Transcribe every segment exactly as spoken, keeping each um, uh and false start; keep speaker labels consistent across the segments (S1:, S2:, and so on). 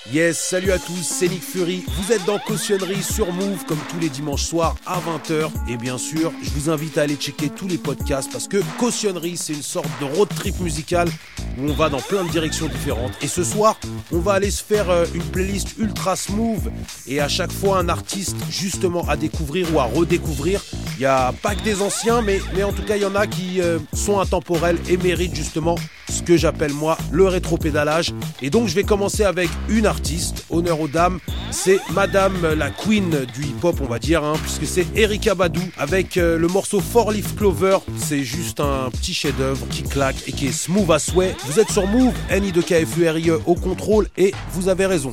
S1: Yes, salut à tous, c'est Nick Fury. Vous êtes dans Cautionnerie sur Move comme tous les dimanches soirs à vingt heures. Et bien sûr, je vous invite à aller checker tous les podcasts parce que Cautionnerie, c'est une sorte de road trip musical où on va dans plein de directions différentes. Et ce soir, on va aller se faire une playlist ultra smooth et à chaque fois un artiste justement à découvrir ou à redécouvrir. Il n'y a pas que des anciens, mais, mais en tout cas, il y en a qui euh, sont intemporels et méritent justement ce que j'appelle moi le rétro-pédalage. Et donc, je vais commencer avec une artiste, honneur aux dames. C'est Madame la Queen du hip-hop, on va dire, hein, puisque c'est Erykah Badu avec euh, le morceau Four Leaf Clover. C'est juste un petit chef-d'œuvre qui claque et qui est smooth à souhait. Vous êtes sur Move, N I deux K F U R I E au contrôle et vous avez raison.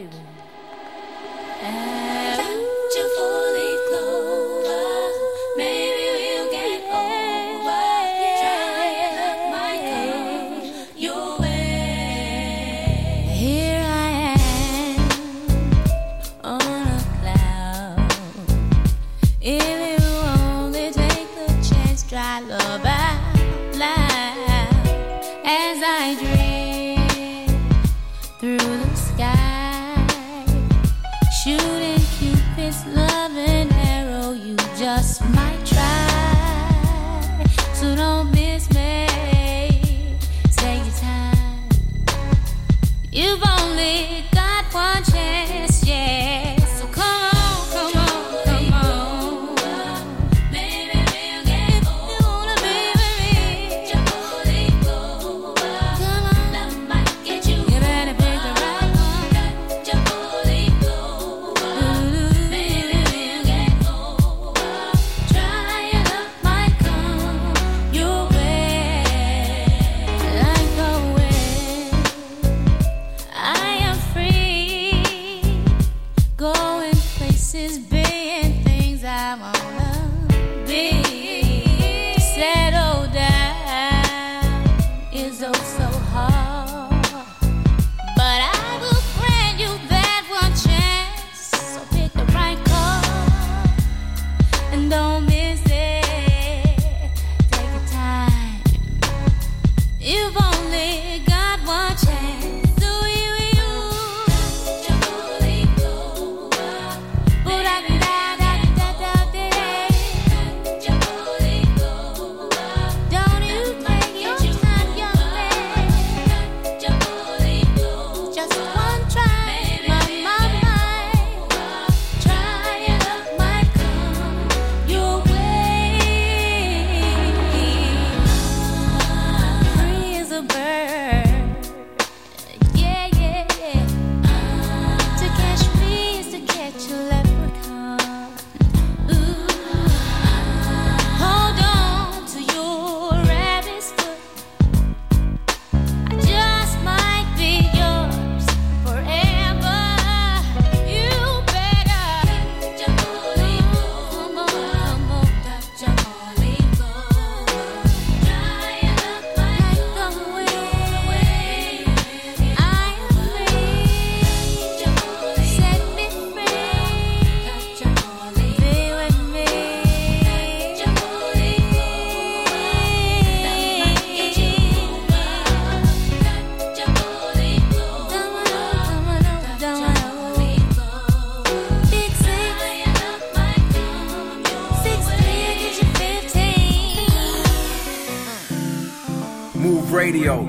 S1: Radio.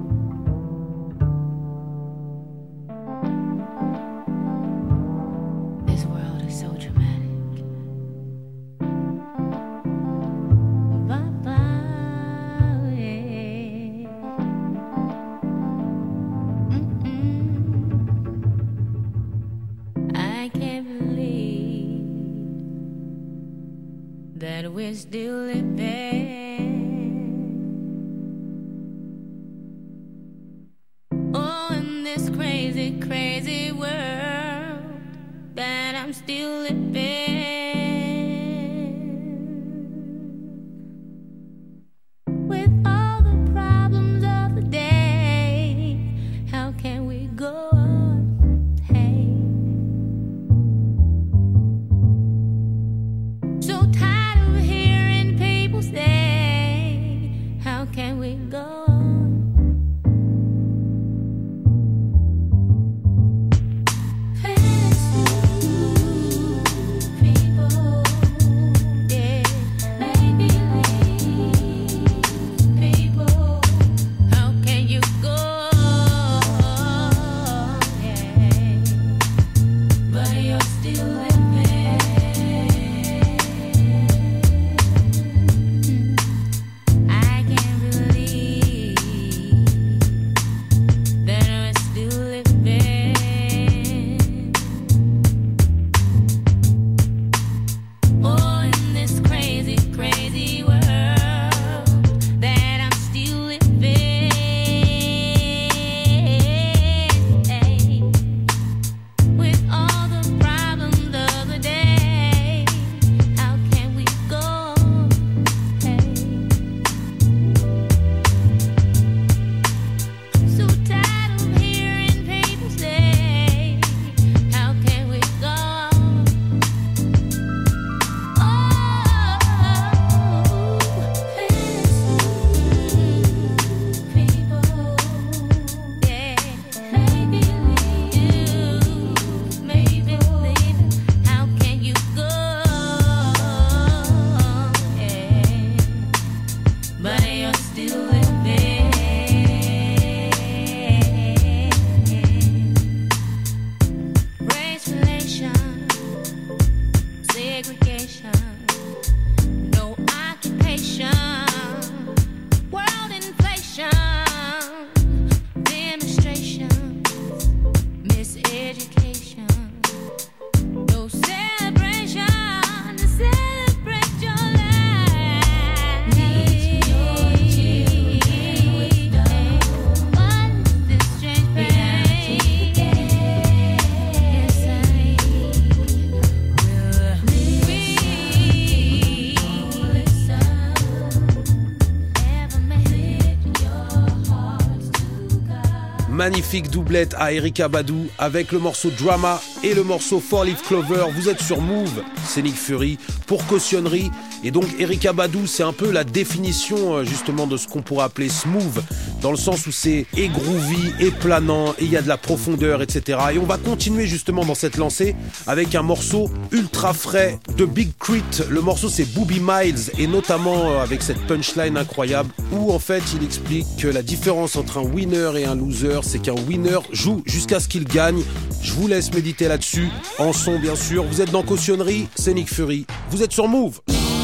S2: This world is so dramatic. Bye-bye, yeah. I can't believe that we're still living. Crazy, crazy world that I'm still living. With all the problems of the day, how can we go on? Hey, so tired of hearing people say, how can we go on?
S1: magnifique doublette à Erykah Badu avec le morceau Drama et le morceau Four Leaf Clover. Vous êtes sur Move, c'est Nick Fury pour Cautionnerie. Et donc Erykah Badu, c'est un peu la définition justement de ce qu'on pourrait appeler smooth, dans le sens où c'est et groovy et planant et il y a de la profondeur, et cetera. Et on va continuer justement dans cette lancée avec un morceau ultra frais de Big Crit. Le morceau c'est Booby Miles et notamment avec cette punchline incroyable où en fait il explique que la différence entre un winner et un loser, c'est qu'un winner joue jusqu'à ce qu'il gagne. Je vous laisse méditer là-dessus, en son bien sûr. Vous êtes dans Cautionnerie, c'est Nick Fury. Vous êtes sur Move.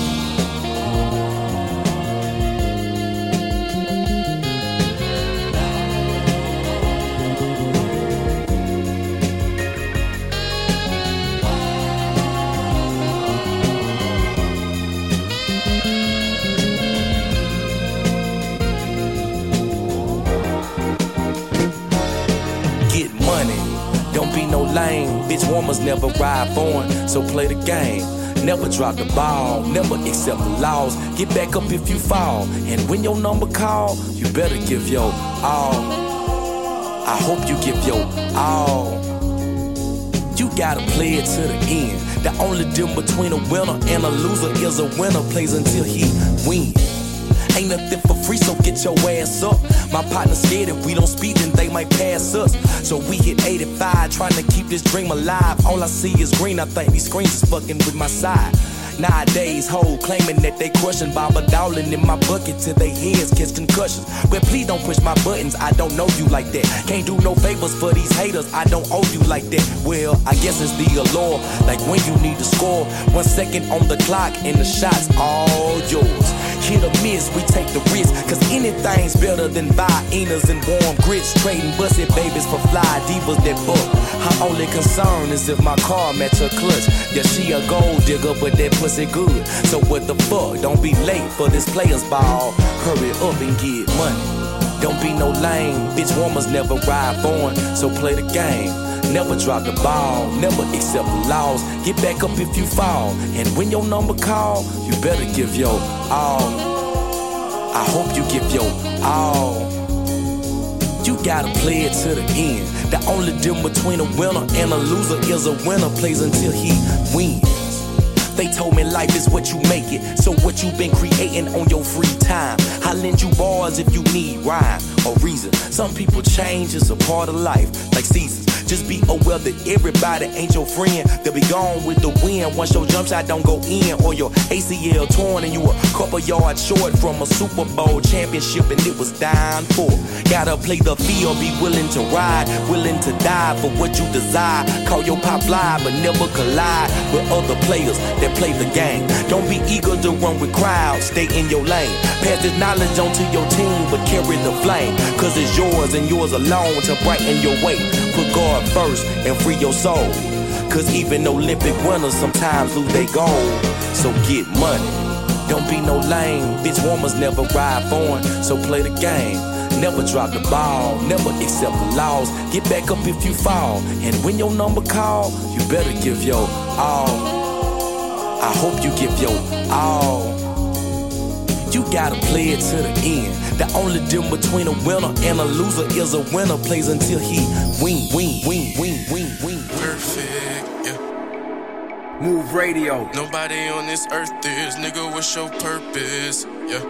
S3: Bitch warmers never ride foreign, so play the game. Never drop the ball, never accept the loss. Get back up if you fall, and when your number call, you better give your all. I hope you give your all. You gotta play it to the end. The only difference between a winner and a loser is a winner plays until he wins. Ain't nothing for free, so get your ass up. My partner's scared if we don't speak, then they might pass us. So we hit eighty-five, trying to keep this dream alive. All I see is green, I think these screens is fucking with my side. Nowadays, hoes claiming that they crushing Baba Dowling in my bucket till they heads catch concussions. Well, please don't push my buttons, I don't know you like that. Can't do no favors for these haters, I don't owe you like that. Well, I guess it's the allure, like when you need to score. One second on the clock and the shot's all yours. Hit or miss, we take the risk, cause anything's better than Viennas and warm grits. Trading busted babies for fly divas that buck. Her only concern is if my car match her clutch. Yeah, she a gold digger, but that pussy good. So what the fuck, don't be late for this player's ball. Hurry up and get money. Don't be no lame, bitch warmers never ride foreign, so play the game. Never drop the ball, never accept the loss. Get back up if you fall, and when your number call, you better give your all. I hope you give your all. You gotta play it to the end. The only difference between a winner and a loser is a winner plays until he wins. They told me life is what you make it, so what you been creating on your free time. I lend you bars if you need rhyme or reason. Some people change, it's a part of life, like seasons. Just be aware that everybody ain't your friend. They'll be gone with the wind once your jump shot don't go in, or your A C L torn and you a couple yards short from a Super Bowl championship and it was dying for. Gotta play the field, be willing to ride, willing to die for what you desire. Call your pop fly, but never collide with other players that play the game. Don't be eager to run with crowds, stay in your lane. Pass this knowledge on to your team, but carry the flame, cause it's yours and yours alone to brighten your way. Put God first and free your soul, cause even Olympic winners sometimes lose their goal. So get money, don't be no lame. Bitch warmers never ride foreign, so play the game. Never drop the ball, never accept the loss. Get back up if you fall, and when your number call, you better give your all. I hope you give your all. You gotta play it to the end. The only difference between a winner and a loser is a winner plays until he win, win, win, win, win, win.
S4: Perfect, yeah.
S1: Move Radio.
S4: Nobody on this earth is, nigga, what's your purpose? Yeah.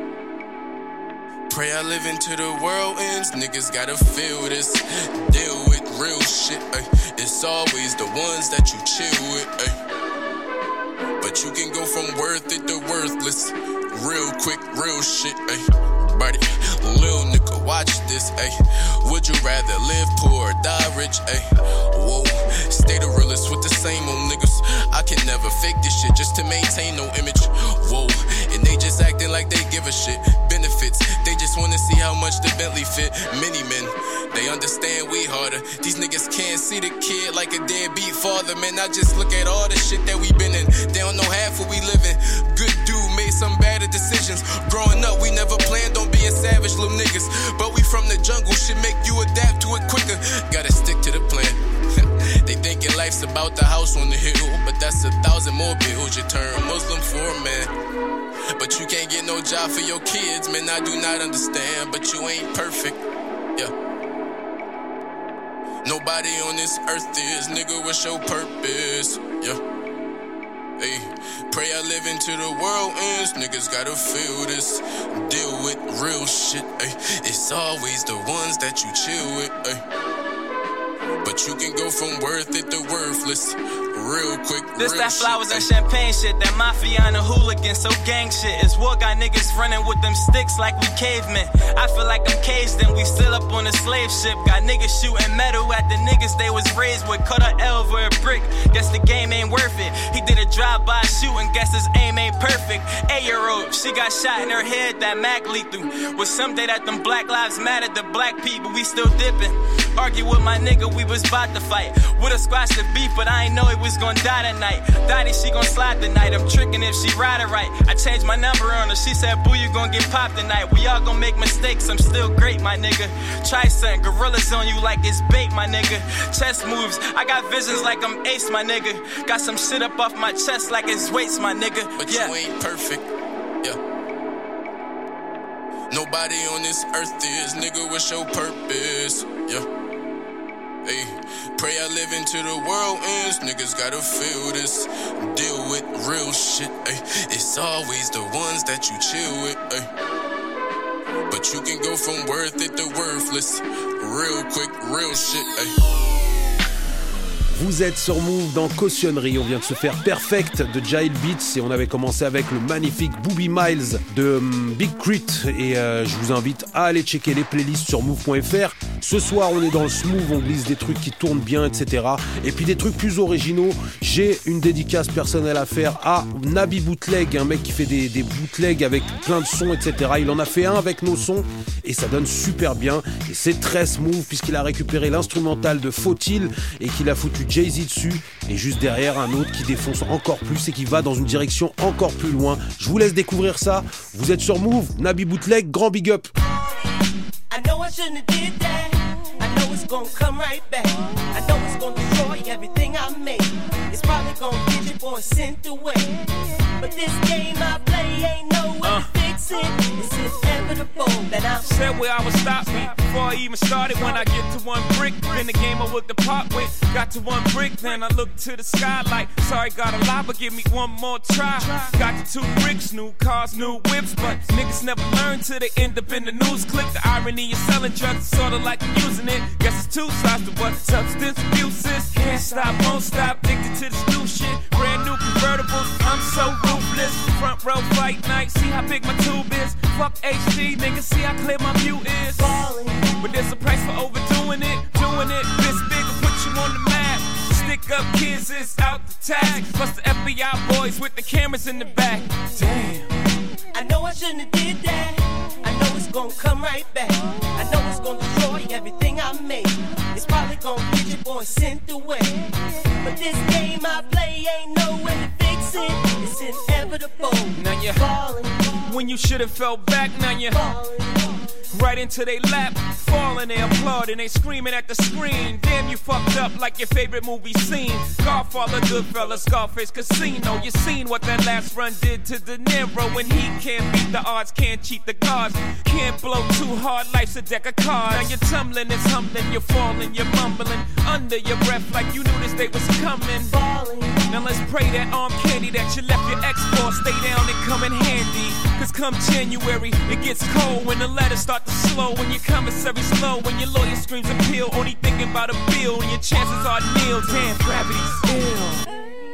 S4: Pray I live into the world ends, niggas gotta feel this. Deal with real shit, ay. It's always the ones that you chill with, ay. But you can go from worth it to worthless. Real quick, real shit, ayy. Buddy, lil nigga, watch this, ayy. Would you rather live poor or die rich, ayy? Whoa, stay the realest with the same old niggas. I can never fake this shit just to maintain no image. Whoa, and they just acting like they give a shit. Benefits, they just wanna see how much the Bentley fit. Many men, they understand we harder. These niggas can't see the kid like a deadbeat father. Man, I just look at all the shit that we been in. They don't know half what we living. Good dude made some bad decisions. Growing up, we never planned on being savage little niggas. But we from the jungle, shit make you adapt to it quicker. Gotta stick to the plan. They thinking life's about the house on the hill, but that's a thousand more bills. You turn Muslim for a man, but you can't get no job for your kids. Man, I do not understand, but you ain't perfect. Yeah. Nobody on this earth is, nigga, what's your purpose? Yeah. Hey, pray I live into the world ends, niggas gotta feel this. Deal with real shit, ay. It's always the ones that you chill with, ay. But you can go from worth it to worthless. Real quick,
S5: this
S4: real
S5: that flowers
S4: shit,
S5: and champagne shit, that mafia and the hooligan, so gang shit. It's war, got niggas running with them sticks like we cavemen. I feel like I'm caged and we still up on a slave ship. Got niggas shooting metal at the niggas they was raised with. Cut a L over a brick, guess the game ain't worth it. He did a drive-by shooting, guess his aim ain't perfect. Eight-year-old, she got shot in her head, that Mac lethal. Was someday that them Black Lives Matter, the black people, we still dipping. Argue with my nigga, we was about to fight. Would've squashed the beef, but I ain't know it was gonna die tonight. Daddy, she gon' slide tonight. I'm tricking if she ride it right. I changed my number on her. She said, boo, you gon' get popped tonight. We all gon' make mistakes. I'm still great, my nigga. Try something. Gorillas on you like it's bait, my nigga. Chess moves. I got visions like I'm ace, my nigga. Got some shit up off my chest like it's weights, my nigga.
S4: But
S5: yeah.
S4: You ain't perfect. Yeah. Nobody on this earth is, nigga, what's your purpose? Yeah. Hey, pray I live into the world ends, niggas gotta feel this. Deal with real shit, ay. It's always the ones that you chill with, ay. But you can go from worth it to worthless. Real quick, real shit, ay.
S1: Vous êtes sur Move dans Cautionnerie. On vient de se faire Perfect de Jail Beats et on avait commencé avec le magnifique Booby Miles de um, Big Crit. Et euh, je vous invite à aller checker les playlists sur move point f r. Ce soir, on est dans le smooth, on glisse des trucs qui tournent bien, et cetera. Et puis des trucs plus originaux. J'ai une dédicace personnelle à faire à Nabi Bootleg, un mec qui fait des, des bootlegs avec plein de sons, et cetera. Il en a fait un avec nos sons et ça donne super bien. Et c'est très smooth puisqu'il a récupéré l'instrumental de Faut-il et qu'il a foutu Jay-Z dessus. Et juste derrière, un autre qui défonce encore plus et qui va dans une direction encore plus loin. Je vous laisse découvrir ça. Vous êtes sur Move, Nabi Bootleg, grand big up.
S6: I know I shouldn't have did that. I know it's gonna come right back. I know it's gonna destroy everything I made. It's probably gonna get your boy sent away. But this game I play ain't no way uh. to fix it. It's inevitable that I'm
S7: said where I would stop me before I even started. When I get to one brick, then the game I work the park with. Got to one brick, then I look to the sky like, sorry, got a lie, but give me one more try. Got the two bricks, new cars, new whips, but niggas never learn till they end up in the news clip. The irony is selling drugs, sorta like I'm using it. Guess it's two sides to what substance abuse is. Can't stop, won't stop, addicted to this new shit. Brand new convertibles, I'm so ruthless. Front row fight night, see how big my tube is. Fuck H D, niggas, see how clear my view is. But there's a price for overdoing it. Doing it this big will put you on the map. Stick up kids, it's out the tag. Plus the F B I boys with the cameras in the back. Damn.
S6: I know I shouldn't have did that. I know it's gonna come right back. I know it's gonna destroy everything I made. It's probably gonna get your boy sent away. But this game I play ain't no way to fix it. It's inevitable.
S7: Now you
S6: falling.
S7: When you should've fell back, now you
S6: falling.
S7: Right into they lap, falling, they applauding, they screaming at the screen. Damn, you fucked up like your favorite movie scene. Godfather, Goodfellas, Scarface, Casino. You seen what that last run did to De Niro. When he can't beat the odds, can't cheat the gods. Can't blow too hard, life's a deck of cards. Now you're tumbling, it's humbling, you're falling, you're mumbling under your breath like you knew this day was coming.
S6: Falling.
S7: Now let's pray that arm candy that you left your ex for stay down and come in handy. Cause come January, it gets cold when the letters start to slow. When your commissary slow, when your lawyer screams appeal, only thinking about a bill, and your chances are nil. Damn, gravity's ill.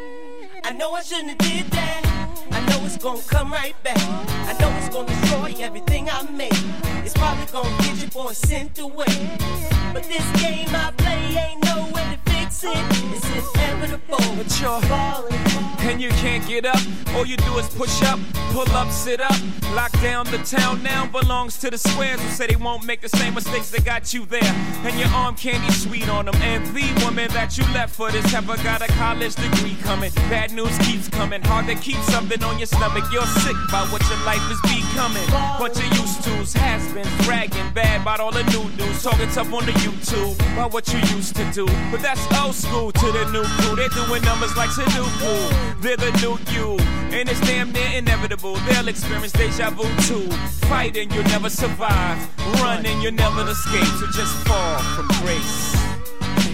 S6: I know I shouldn't have did that. I know it's gonna come right back. I know it's gonna destroy everything I made. It's probably gonna get your boy sent away. But this game I play ain't no way to fix it. It's inevitable.
S7: But you're
S6: falling.
S7: And you can't get up, all you do is push up, pull up, sit up. Lock down the town now belongs to the squares who say they won't make the same mistakes that got you there. And your arm candy sweet on them. And the woman that you left for this ever got a college degree coming. Bad news keeps coming, hard to keep something on your stomach. You're sick about what your life is becoming. Bunch of used to's, has-beens, bragging bad about all the new dudes. Talking tough on the YouTube about what you used to do. But that's old school to the new crew. They're doing numbers like Sudoku. They're the new you, and it's damn near inevitable. They'll experience deja vu too. Fighting, you'll never survive. Running, you'll never escape. So just fall from grace.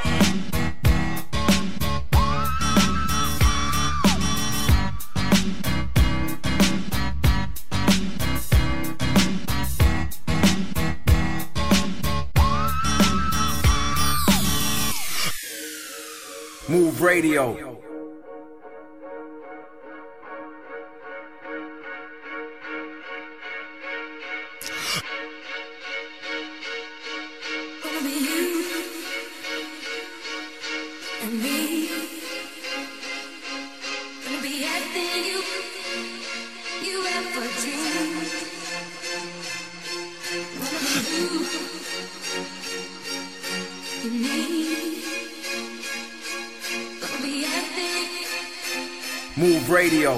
S3: Move Radio. Move Radio.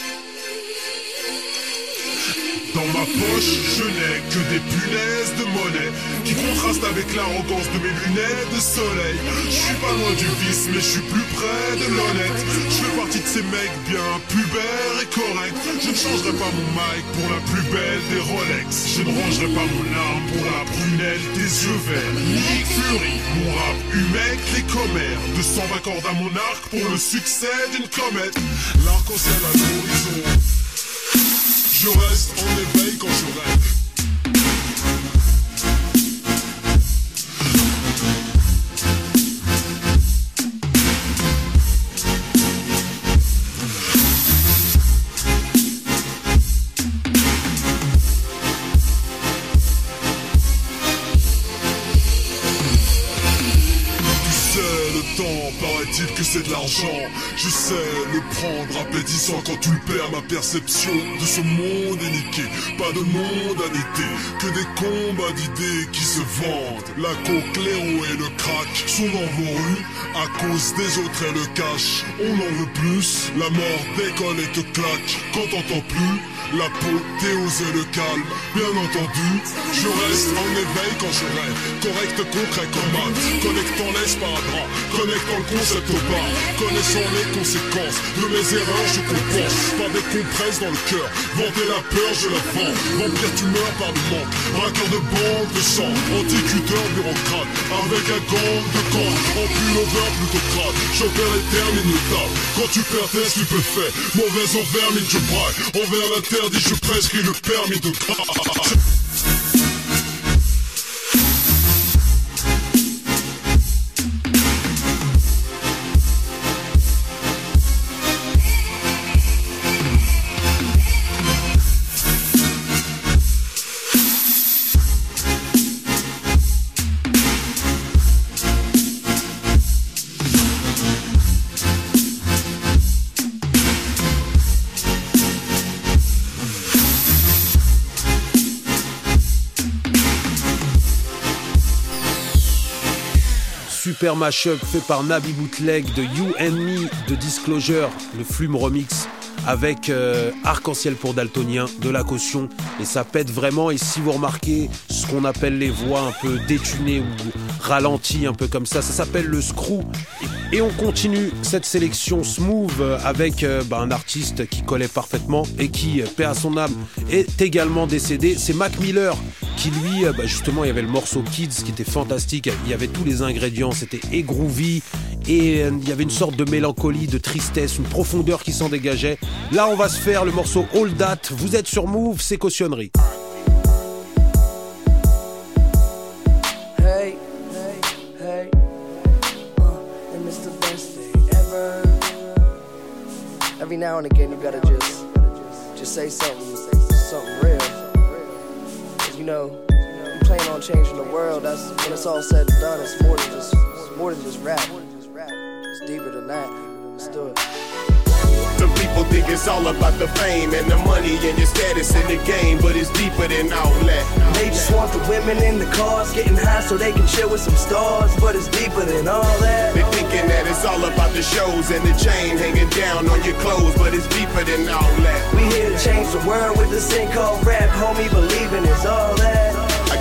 S8: Dans ma poche, je n'ai que des punaises de monnaie qui contrastent avec l'arrogance de mes lunettes de soleil. Je suis pas loin du vice, mais je suis plus près de l'honnête. Je fais partie de ces mecs bien pubères et corrects. Je ne changerai pas mon mic pour la plus belle des Rolex. Je ne rangerai pas mon arme pour la prunelle des yeux verts. Nick Fury, mon rap humec, les commères. deux cent vingt cordes à mon arc pour le succès d'une comète. L'arc-en-ciel à l'horizon. Je reste en éveil quand je rêve. Paraît-il que c'est de l'argent, je sais le prendre appétissant quand tu le perds. Ma perception de ce monde est niquée, pas de mondanité, que des combats d'idées qui se vendent. La coke, l'héro et le crack sont dans vos rues, à cause des autres et le cash. On en veut plus, la mort décolle et te claque quand t'entends plus l'apothéose et le calme. Bien entendu, je reste en éveil quand je rêve, correct, concret comme maths, connectant l'esparadrap, connectant le concept au bas, connaissant les conséquences de mes erreurs, je compense par des compresses dans le cœur, vanter la peur, je la vends, vampire tu meurs par le manque, braqueur de banque de sang, anticuteur bureaucrate, avec un gang de camp, en pullover plutocrate, j'opère les termes innotables, quand tu perds tes stupéfaits, mauvaise envers mine je braque, envers l'interdit je prescris le permis de grâce.
S1: Super mashup fait par Nabi Bootleg de You and Me de Disclosure, le Flume Remix avec euh, Arc-en-ciel pour Daltonien, de la caution, et ça pète vraiment. Et si vous remarquez ce qu'on appelle les voix un peu détunées ou ralenties, un peu comme ça, ça s'appelle le screw. Et on continue cette sélection smooth avec euh, bah, un artiste qui collait parfaitement et qui, paix à son âme, est également décédé. C'est Mac Miller qui lui, euh, bah, justement, il y avait le morceau Kids qui était fantastique. Il y avait tous les ingrédients, c'était et groovy et euh, il y avait une sorte de mélancolie, de tristesse, une profondeur qui s'en dégageait. Là, on va se faire le morceau All That. Vous êtes sur Move, c'est Cautionnerie.
S9: Hey, hey, hey. Uh, and it's the best thing ever. Every now and again, you gotta just, just say something, something real. Cause you know, you plan on changing the world. That's when it's all said and done. It's more than just, it's more than just rap. It's deeper than that. Let's do it.
S10: Some people think it's all about the fame and the money and your status in the game, but it's deeper than all that.
S9: They just want the women in the cars, getting high so they can chill with some stars, but it's deeper than all that.
S10: They thinking that it's all about the shows and the chain hanging down on your clothes, but it's deeper than all that.
S9: We here to change the world with this thing called rap, homie, believing it's all that.
S10: I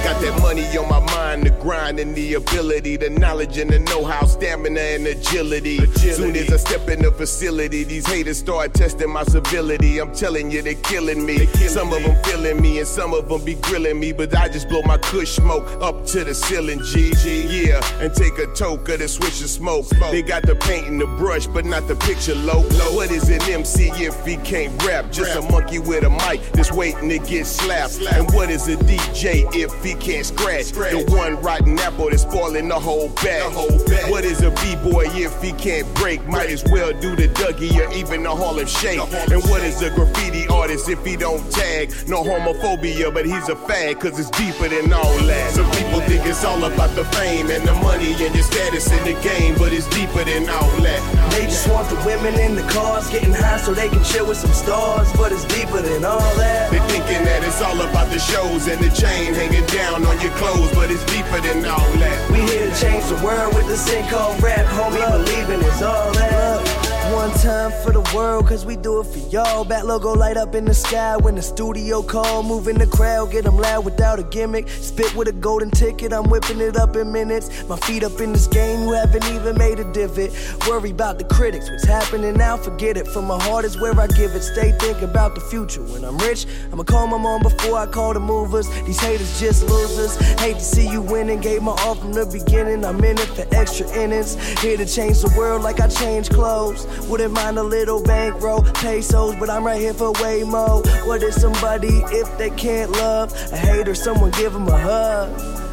S10: Got that money on my mind, the grind and the ability, the knowledge and the know-how, stamina and agility. agility. Soon as I step in the facility, these haters start testing my civility. I'm telling you, they're killing me. They killing some me. Of them feeling me and some of them be grilling me, but I just blow my kush smoke up to the ceiling, G. G. Yeah, and take a toke of the switch of smoke. smoke. They got the paint and the brush, but not the picture low. low. What is an M C if he can't rap? Just rap. A monkey with a mic that's waiting to get slapped. Slap. And what is a D J if he can't scratch? scratch? The one rotten apple that's spoiling the whole bag. The whole bag. What is a B-boy if he can't break? Might as well do the Dougie or even the Harlem Shake. Harlem and what is a graffiti artist if he don't tag? No homophobia, but he's a fag, cause it's deeper than all that. Some people think it's all about the fame and the money and your status in the game, but it's deeper than all that.
S9: They just want the women in the cars, getting high so they can chill with some stars, but it's deeper than all that.
S10: They thinking that it's all about the shows and the chain hanging down on your clothes, but it's deeper than all that.
S9: We here to change the world with this thing called rap, homie, believing it's all that. One time for the world, cause we do it for y'all. Bat logo light up in the sky when the studio call. Moving the crowd, get them loud without a gimmick. Spit with a golden ticket, I'm whipping it up in minutes. My feet up in this game, you haven't even made a divot. Worry about the critics, what's happening now, forget it. From my heart is where I give it. Stay thinking about the future. When I'm rich, I'ma call my mom before I call the movers. These haters just losers. Hate to see you winning, gave my all from the beginning. I'm in it for extra innings. Here to change the world like I change clothes. Wouldn't mind a little bankroll, pesos, but I'm right here for way more. What is somebody if they can't love? A hater, someone give them a hug.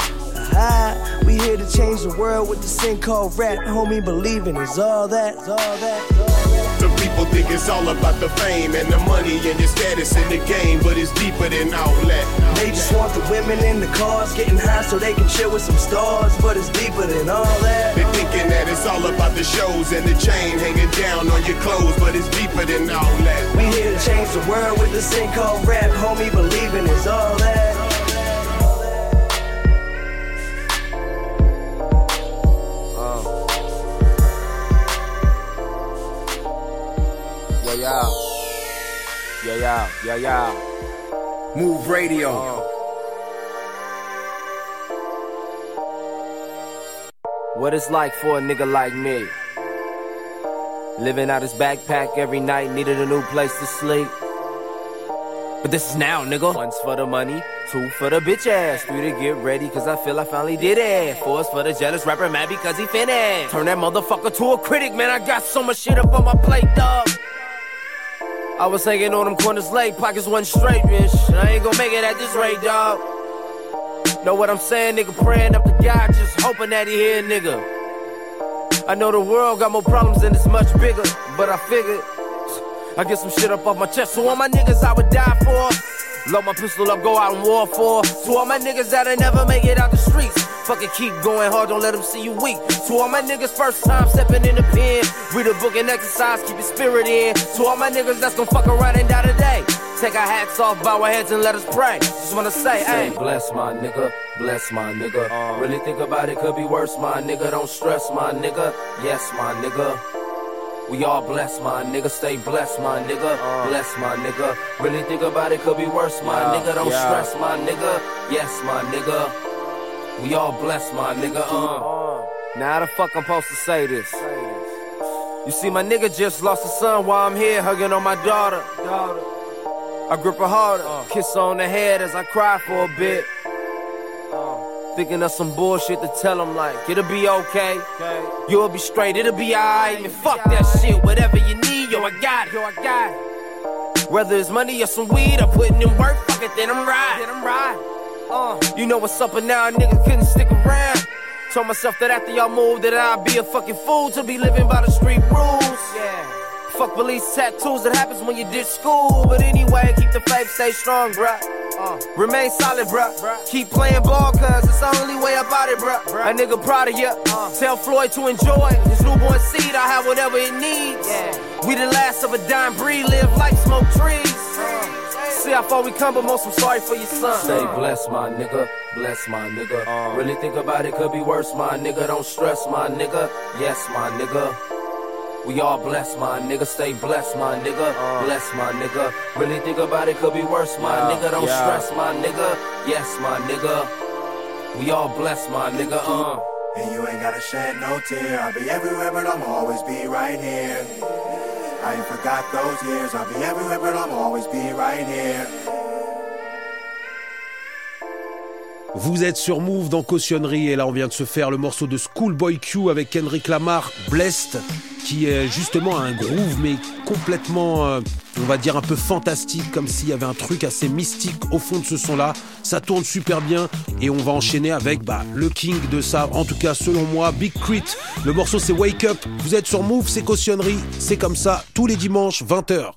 S9: Aha, we here to change the world with this thing called rap. Homie, believing is all that, is all that, is all that.
S10: Some people think it's all about the fame and the money and your status in the game, but it's deeper than all that.
S9: They just want the women in the cars, getting high so they can chill with some stars, but it's deeper than all that.
S10: They thinking that it's all about the shows and the chain hanging down on your clothes, but it's deeper than all that.
S9: We here to change the world with this thing called rap, homie, believing is all that.
S11: Yeah, yeah, yeah, yeah, yeah. Move Radio. Uh. What it's like for a nigga like me, living out his backpack every night, needed a new place to sleep. But this is now, nigga. One's for the money, two for the bitch ass, three to get ready, cause I feel I finally did it. Four's for the jealous rapper mad because he finished. Turn that motherfucker to a critic, man, I got so much shit up on my plate, dog. I was hanging on them corners late, pockets wasn't straight, bitch. And I ain't gon' make it at this rate, dog. Know what I'm saying, nigga? Praying up to God, just hoping that he hear, nigga. I know the world got more problems and it's much bigger, but I figured I get some shit up off my chest. So all my niggas I would die for, load my pistol up, go out and war for. To all my niggas that'll never make it out the streets, fucking keep going hard, don't let them see you weak. To all my niggas first time stepping in the pen, read a book and exercise, keep your spirit in. To all my niggas that's gon' fuck around and die today, take our hats off, bow our heads and let us pray. Just wanna say, hey, bless my nigga, bless my nigga. uh, Really think about it, could be worse, my nigga. Don't stress, my nigga, yes, my nigga. We all blessed, my nigga. Stay blessed, my nigga. Uh, bless, my nigga. Really think about it, could be worse, my yeah, nigga. Don't yeah. stress, my nigga. Yes, my nigga. We all blessed, my nigga. Uh. Now how the fuck I'm supposed to say this? You see, my nigga just lost a son while I'm here hugging on my daughter. I grip her harder, kiss her on the head as I cry for a bit. Thinking of some bullshit to tell him like, it'll be okay, you'll be straight, it'll be alright. Man, fuck that shit, whatever you need, yo, I got it, yo, I got it. Whether it's money or some weed, I'm putting in work, fuck it, then I'm riding, then I'm riding. Uh, you know what's up and now, nigga couldn't stick around. Told myself that after y'all moved that I'd be a fucking fool to be living by the street rules. Yeah. Fuck police tattoos, that happens when you ditch school. But anyway, keep the faith, stay strong, bruh. Uh, remain solid, bruh. bruh. Keep playing ball, cause it's the only way about it, bruh. bruh. A nigga proud of ya. Uh, Tell Floyd to enjoy his newborn seed. I have whatever it needs. Yeah. We the last of a dying breed, live like smoke trees. Uh, See how far we come, but most I'm sorry for your son. Stay blessed, my nigga. Bless, my nigga. Uh, really think about it, could be worse, my nigga. Don't stress, my nigga. Yes, my nigga. We all blessed, my nigga. Stay blessed, my nigga. Uh, Bless, my nigga. Really think about it, could be worse, my yeah, nigga. Don't yeah. stress, my nigga. Yes, my nigga. We all blessed, my nigga, uh.
S12: And you ain't gotta shed no tear. I'll be everywhere, but I'll always be right here. I ain't forgot those years. I'll be everywhere, but I'll always be right here.
S1: Vous êtes sur Move dans Cautionnerie et là on vient de se faire le morceau de Schoolboy Q avec Kendrick Lamar, Blessed, qui est justement un groove mais complètement, euh, on va dire un peu fantastique, comme s'il y avait un truc assez mystique au fond de ce son-là. Ça tourne super bien et on va enchaîner avec bah, le king de ça, en tout cas selon moi, Big Crit. Le morceau c'est Wake Up, vous êtes sur Move, c'est Cautionnerie, c'est comme ça tous les dimanches vingt heures.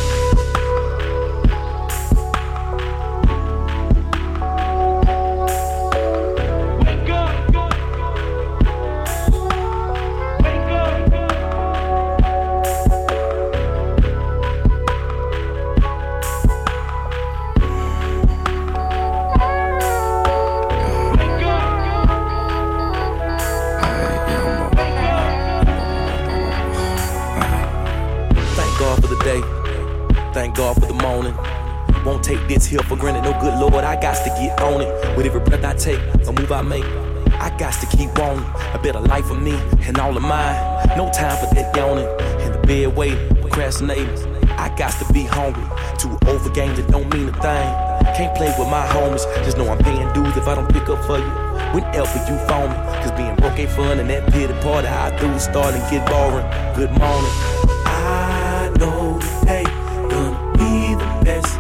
S3: Here for granted, no good Lord, I got to get on it. With every breath I take, a move I make, I got to keep on a better life for me and all of mine. No time for that yawning in the bed waiting, procrastinating. I got to be hungry. Too old for games that don't mean a thing. Can't play with my homies, just know I'm paying dues if I don't pick up for you. Whenever you phone me, cause being broke ain't fun and that pity party I through starting to get boring. Good morning. I know they gonna be the best.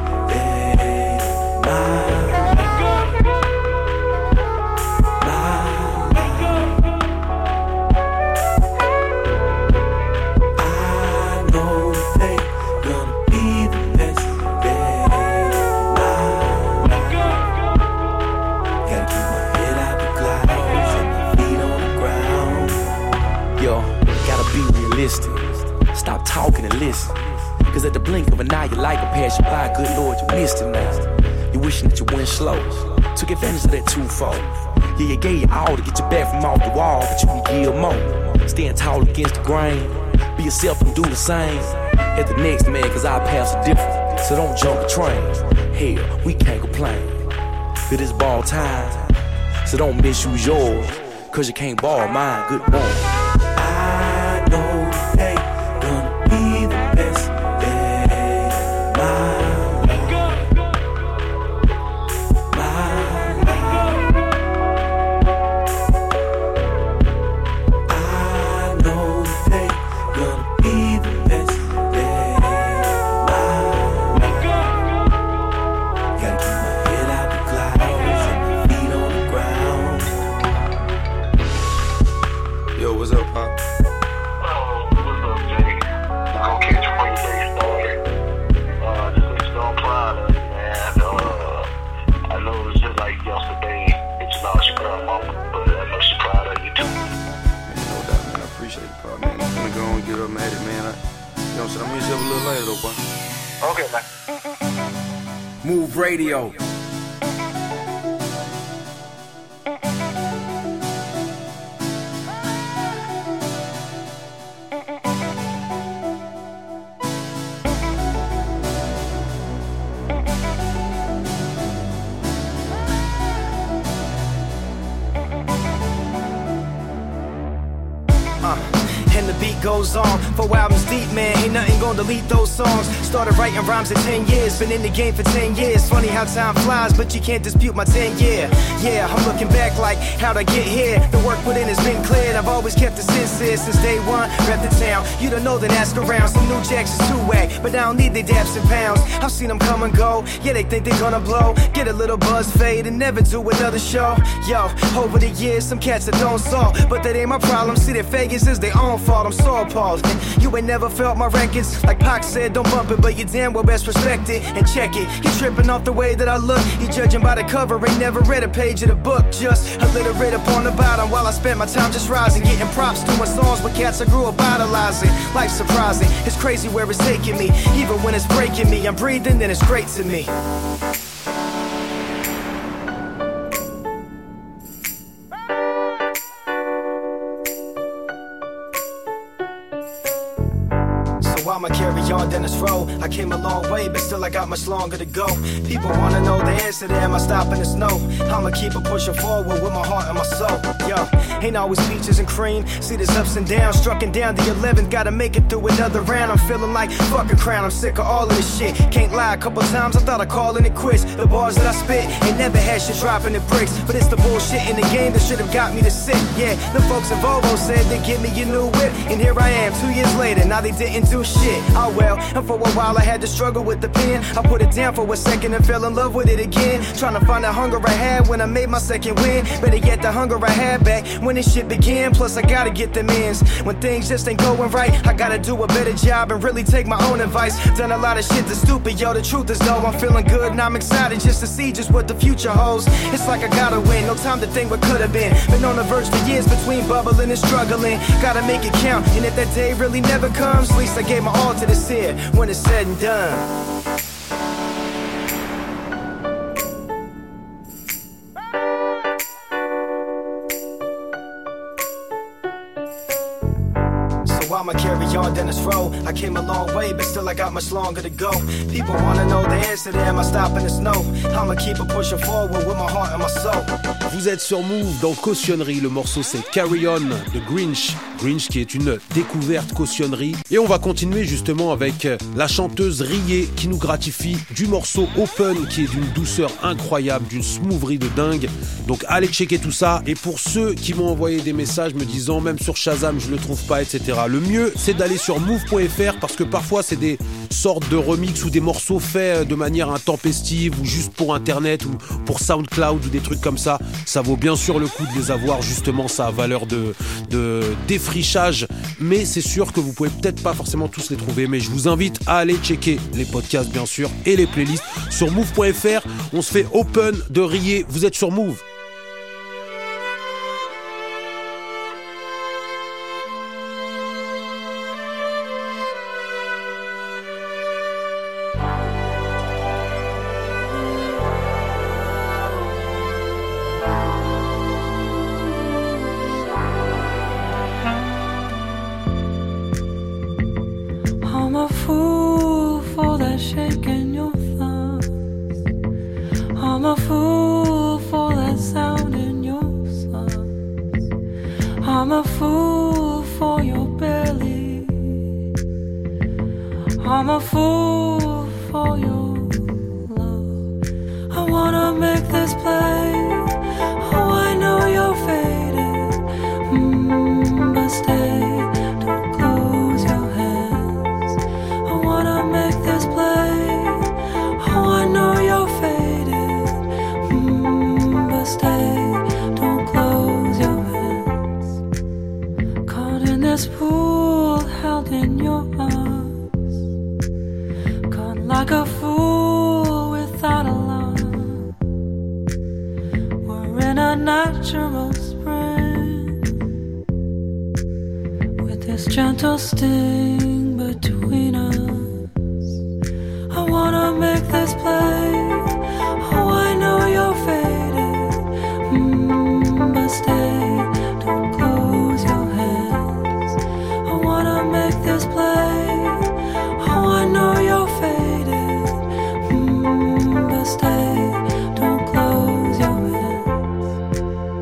S3: Stop talking and listen. Cause at the blink of an eye, your life will pass you by. Good Lord, you missed it now. You wishing that you went slow. Took advantage of that twofold. Yeah, you gave your all to get you back from off the wall, but you can give more. Stand tall against the grain. Be yourself and do the same. At the next man, cause our paths are different. So don't jump the train. Hell, we can't complain. It is ball time. So don't misuse yours. Cause you can't borrow mine. Good morning. I know they gonna be the best day. My, my, I know they gonna be the best day. My, gotta keep my head out the clouds and my feet on the ground. Yo, what's up, Pop? Get up at it, man. I, you know what I'm saying? I'm gonna hit you up a little later, though, boy. Okay, man.
S11: Move Radio.
S13: Goes on, four albums deep, man, ain't nothing gonna delete those songs. Started writing rhymes at ten years, been in the game for ten years. Funny how time flies, but you can't dispute my ten year. Yeah, I'm looking back like, how'd I get here? The work put in has been cleared, I've always kept it sincere since day one. Rep the town, you don't know, then ask around. Some new jacks is two-way, but I don't need their daps and pounds. I've seen them come and go, yeah, they think they're gonna blow. Get a little buzz fade and never do another show. Yo, over the years, some cats that don't solve, but that ain't my problem. See, their failures is their own fault, I'm so appalled. You ain't never felt my records, like Pac said, don't bump it, but you damn well best respect it and check it. You tripping off the way that I look, you judging by the cover, ain't never read a page of the book. Just illiterate up on the bottom while I spent my time just rising, getting props, doing songs with cats I grew up idolizing. Life's surprising, it's crazy where it's taking me. Even when it's breaking me, I'm breathing, then it's great to me. I'ma carry on down this road. I came a long way, but still I got much longer to go. People wanna know the answer to am I stopping the snow? I'ma keep it pushing forward with my heart and my soul. Yo, ain't always peaches and cream. See there's ups and downs, struck and down the eleventh. Gotta make it through another round. I'm feeling like fucking crown. I'm sick of all of this shit. Can't lie, a couple times I thought I'd call it quits. The bars that I spit ain't never had shit dropping the bricks. But it's the bullshit in the game that should've got me to sit. Yeah, the folks at Volvo said they'd give me a new whip. And here I am, two years later, now they didn't do shit. Oh well, and for a while I had to struggle with the pen. I put it down for a second and fell in love with it again. Trying to find the hunger I had when I made my second win. Better yet, the hunger I had back when this shit began. Plus I gotta get them ends. When things just ain't going right, I gotta do a better job and really take my own advice. Done a lot of shit that's stupid, yo, the truth is though I'm feeling good and I'm excited just to see just what the future holds. It's like I gotta win, no time to think what could've been. Been on the verge for years between bubbling and struggling. Gotta make it count, and if that day really never comes, at least I gave my all to this here when it's said and done. I'ma carry on down this road. I came a long way, but still I got much longer to go. People wanna know the answer to am I stopping the snow? I'ma keep it pushing forward with my heart and my soul.
S1: Vous êtes sur Move dans Cautionnerie. Le morceau c'est Carry On de Grinch. Grinch qui est une découverte Cautionnerie. Et on va continuer justement avec la chanteuse Rié qui nous gratifie du morceau Open qui est d'une douceur incroyable, d'une smootherie de dingue. Donc allez checker tout ça. Et pour ceux qui m'ont envoyé des messages me disant même sur Shazam je le trouve pas, et cetera. Le mieux c'est d'aller sur move point f r parce que parfois c'est des sortes de remix ou des morceaux faits de manière intempestive ou juste pour internet ou pour SoundCloud ou des trucs comme ça. Ça vaut bien sûr le coup de les avoir, justement ça a valeur de, de défrichage, mais c'est sûr que vous pouvez peut-être pas forcément tous les trouver, mais je vous invite à aller checker les podcasts bien sûr et les playlists sur move point f r. On se fait Open de Rié, vous êtes sur Move.
S14: I'm a fool for that shake in your thumbs. I'm a fool for that sound in your songs. I'm a fool for your belly. I'm a fool for your love. I wanna make this play. Oh, I know you're faded, mm, but stay. This pool held in your arms, caught like a fool without alarm. We're in a natural spring with this gentle sting between us. I wanna make this play. Oh, I know you're faded, mm, but stay. Don't close your make this play. Oh, I know you're faded, mm, but stay. Don't close your eyes.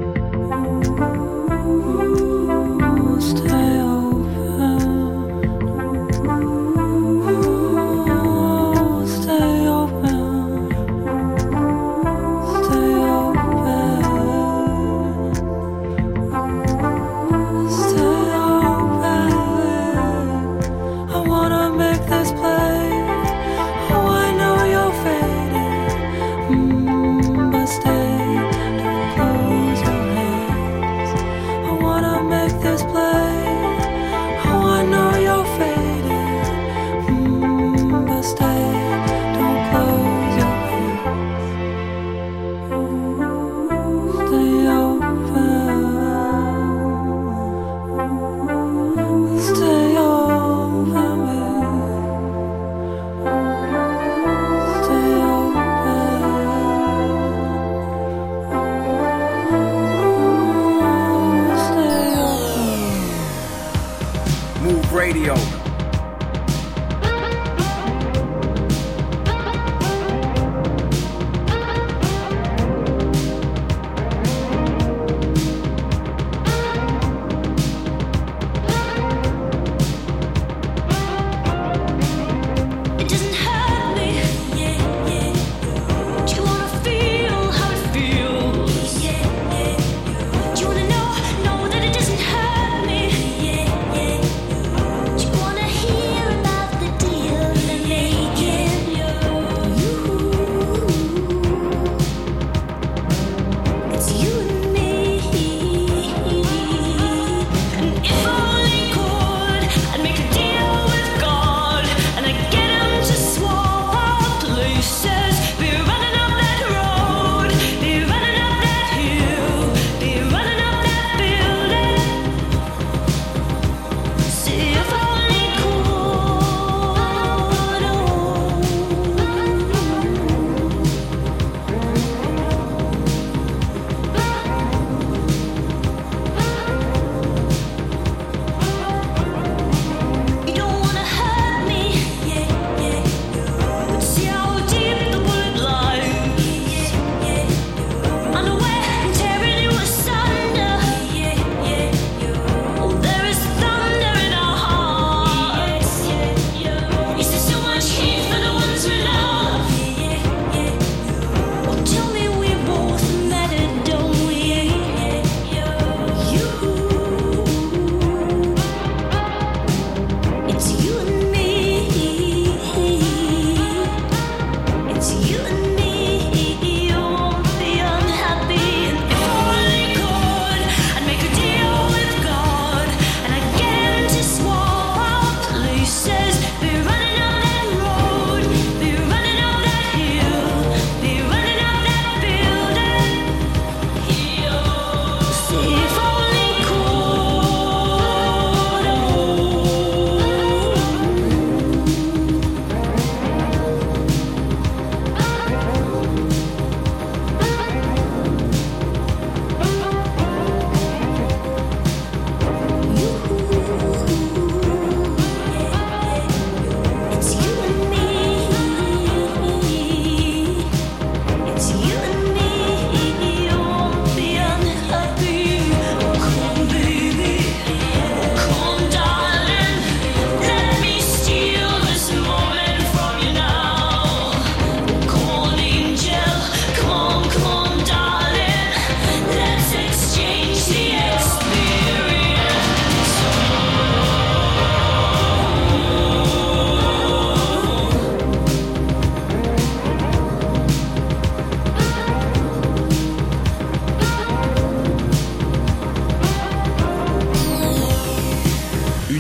S14: Ooh, stay open. Ooh, stay open. Stay open. Stay open. I wanna make this play. Oh, I know you're faded, mm, but stay. Don't close your eyes. I wanna make this play. Oh, I know you're faded, mm, but stay. Don't close your eyes. Ooh, stay open. Ooh, stay open.
S11: Move Radio.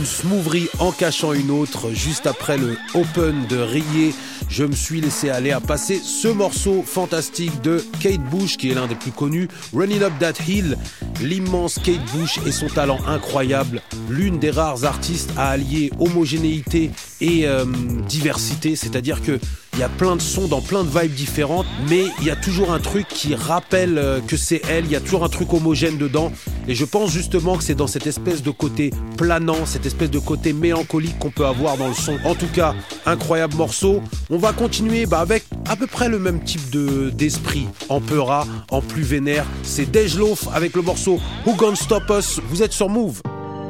S1: une smooverie en cachant une autre. Juste après le Open de Rie, je me suis laissé aller à passer ce morceau fantastique de Kate Bush, qui est l'un des plus connus, Running Up That Hill. L'immense Kate Bush et son talent incroyable, l'une des rares artistes à allier homogénéité et euh, diversité, c'est-à-dire que il y a plein de sons dans plein de vibes différentes, mais il y a toujours un truc qui rappelle euh, que c'est elle, il y a toujours un truc homogène dedans, et je pense justement que c'est dans cette espèce de côté planant, cette espèce de côté mélancolique qu'on peut avoir dans le son. En tout cas, incroyable morceau. On va continuer bah, avec à peu près le même type de, d'esprit, en peura, en plus vénère. C'est Dej Loaf avec le morceau Who Gon' Stop Us. Vous êtes sur Move.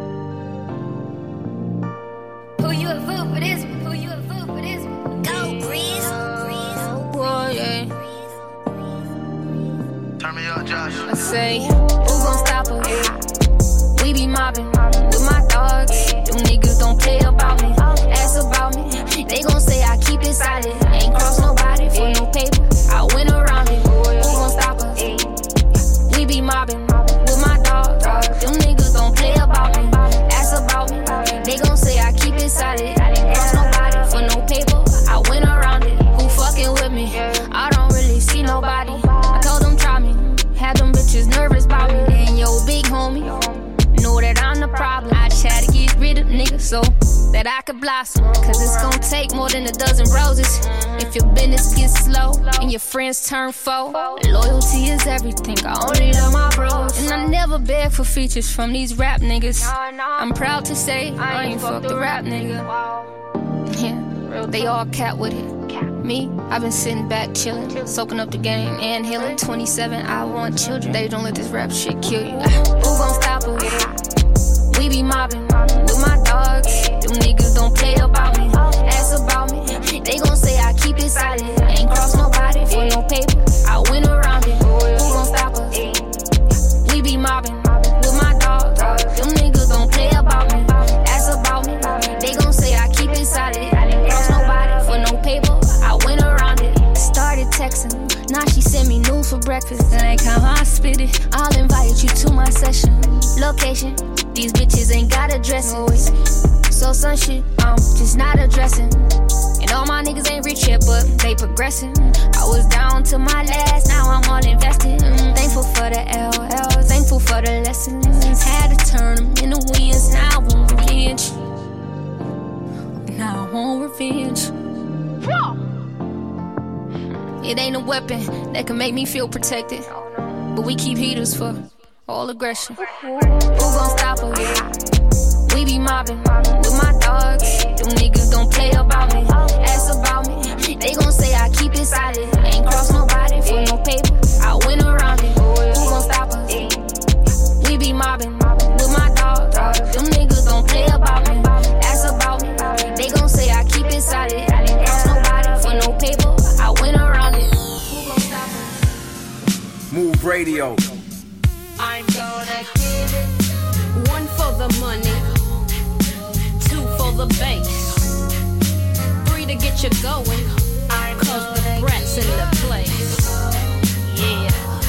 S2: Who you a fool for this? Who you a fool for this? Go, Breeze. Oh, yeah.
S15: Turn me up, Josh.
S2: I say, who gon' stop us? We be mobbing with my dogs. Them niggas don't play about me. Ask about me. They gon' say I keep it solid. Ain't cross nobody for no paper. I went around it. Who gon' stop us? We be mobbing with my dogs. Them niggas don't play about me. Ask about me. They gon' say I keep it solid. Ain't cross nobody for no paper. I went around it. Who fucking with me? I don't really see nobody. I told them try me. Had them bitches nervous about me. And yo, big homie, know that I'm the problem. I try to get rid of niggas so that I could blossom. Cause it's gon' take more than a dozen roses. If your business gets slow and your friends turn foe, loyalty is everything, I only love my bros. And I never beg for features from these rap niggas. I'm proud to say I ain't fucked the rap nigga. Yeah, they all cat with it. Me, I've been sitting back chillin', soaking up the game and healing. twenty-seven, I want children. They don't let this rap shit kill you. Who gon' stop us? We be mobbing with my dogs. Them niggas don't play about me. Ask about me. They gon' say I keep it solid. Ain't cross nobody for no paper. I went around it. Who gon' stop us? We be mobbing with my dogs. Them niggas don't play about me. Ask about me. They gon' say I keep it solid. Ain't cross nobody for no paper. I went around it. Started texting. Now she send me news for breakfast. And ain't how I spit it. I'll invite you to my session. Location. These bitches ain't got addresses. So some shit I'm just not addressing. And all my niggas ain't rich yet, but they progressing. I was down to my last, now I'm all invested. Mm, thankful for the L Ls, thankful for the lessons. Had to turn them into wins, now I want revenge. Now I want revenge. It ain't a weapon that can make me feel protected, but we keep heaters for all aggression. Who gon' stop us? We be mobbing with my dogs. Them niggas don't play about me. Ask about me. They gon' say I keep it solid. Ain't cross nobody for no paper. I went around it. Who gon' stop us? We be mobbing with my dogs. Them niggas don't play about me. Ask about me. They gon' say I keep it solid. Ain't cross nobody for no paper. I went around it. Who gon' stop us?
S11: Move Radio.
S2: I'm gonna give it one for the money, two for the bass, three to get you going, cause the brat's in the place. Yeah.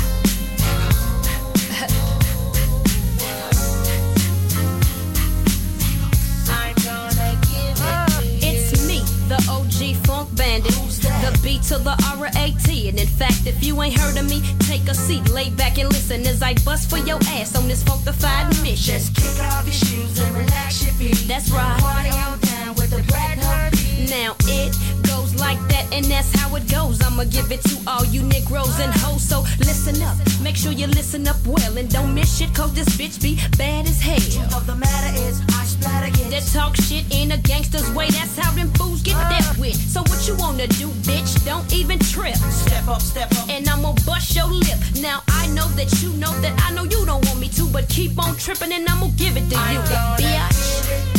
S2: I'm gonna give it. It's me, the O G Funk Bandit. The B to the R A T. And in fact, if you ain't heard of me, take a seat, lay back and listen as I bust for your ass on this funkified mission. Just kick off your shoes and relax your feet. That's right. Party on down with the Brad Herbie. Now it goes like that, and that's how it goes. I'ma give it to all you Negroes and hoes, so listen up. Make sure you listen up well and don't miss shit, cause this bitch be bad as hell. Truth of the matter is, I splat again. That talk shit in a gangster's way, that's how them fools get uh. dealt with. So what you wanna do, bitch? Don't even trip. Step up, step up. And I'ma bust your lip. Now I know that you know that I know you don't want me to, but keep on tripping and I'ma give it to you, bitch.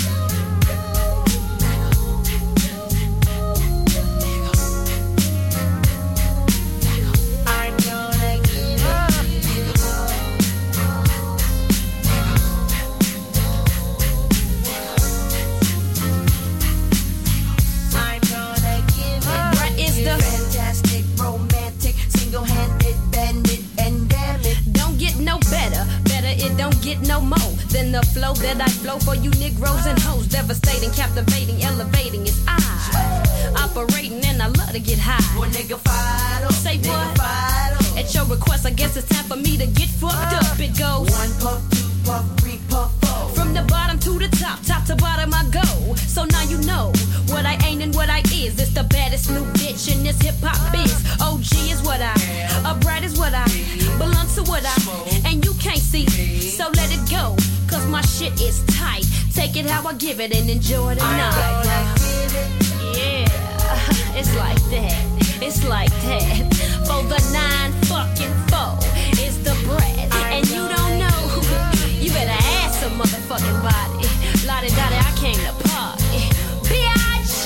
S2: No more than the flow that I flow for you
S15: Negroes and hoes, devastating, captivating, elevating. It's I, operating, and I love to get high.
S6: Well, nigga, fired up.
S15: Say
S6: nigga,
S15: what?
S6: Fired up.
S15: At your request, I guess it's time for me to get fucked up. It goes
S6: one puff, two puff, three puff, four.
S15: From the bottom to the top, top to bottom I go. So now you know what I ain't and what I is. It's the baddest new bitch in this hip hop biz. O G is what I, upright is what I, belong to what I, and you can't see. So let it go, cause my shit is tight. Take it how I give it and enjoy the night. Yeah, it's like that. It's like that. For the nine fucking four is the bread. And you don't know, you better ask some motherfucking body. Lottie dottie, I came to party. Bitch!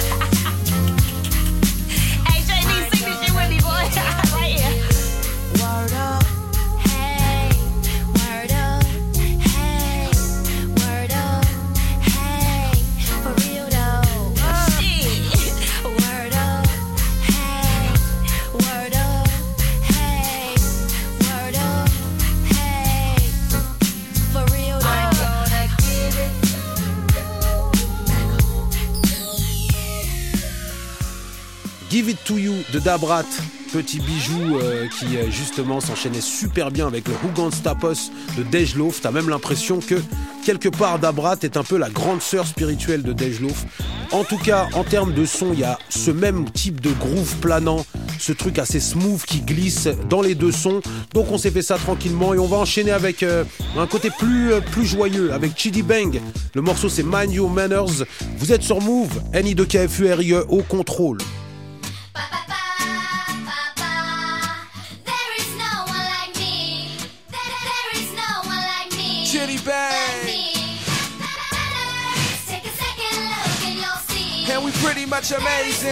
S15: Hey, J D, sing this shit with me, boy. Right here. Word up. Hey. Word up. Hey. Word up. Hey. For real though. Shit. Word up. Hey. Word up. Hey. Word up. Hey. For real though. I'm gonna get it.
S1: Give It To You de Dabrat, petit bijou euh, qui euh, justement s'enchaînait super bien avec le Who Gon' Stop Us de Dej Loaf. T'as même l'impression que quelque part Dabrat est un peu la grande sœur spirituelle de Dej Loaf. En tout cas, en termes de son, il y a ce même type de groove planant, ce truc assez smooth qui glisse dans les deux sons. Donc on s'est fait ça tranquillement et on va enchaîner avec euh, un côté plus, euh, plus joyeux avec Chidi Bang. Le morceau c'est Mind Your Manners. Vous êtes sur Move, N I deux K F U R I E au contrôle.
S3: Chitty Bang. And we pretty much amazing.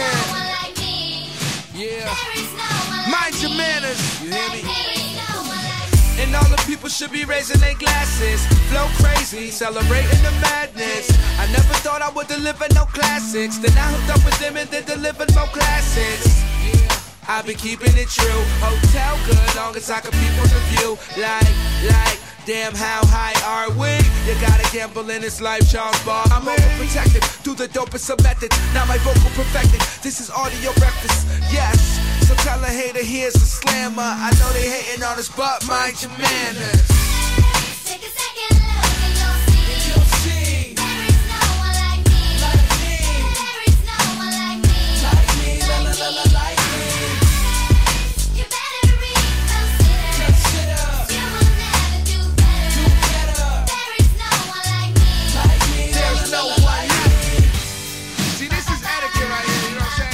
S3: Yeah. Mind your manners. You hear me? And all the people should be raising their glasses. Flow crazy, celebrating the madness. I never thought I would deliver no classics. Then I hooked up with them and then delivered more classics. Yeah. I've been keeping it true. Hotel good, long as I can peep on the view. Like, like. Damn, how high are we? You gotta gamble in this life, Charles Bar. I'm overprotected, do the dopest of methods. Now my vocal perfected, this is audio breakfast, yes. So tell a hater here's a slammer. I know they hating on us, but mind your manners.
S2: Take a second look and you'll see.
S3: And you'll see.
S2: There is no one like me.
S3: Like me.
S2: There is no one like me.
S3: Like me, la la la la like me.
S2: You better reconsider.
S3: Consider.
S2: You will never do better.
S3: Do better.
S2: There is no one like me.
S3: Like me, there's no one like me. See, this is etiquette right here, you know what I'm saying?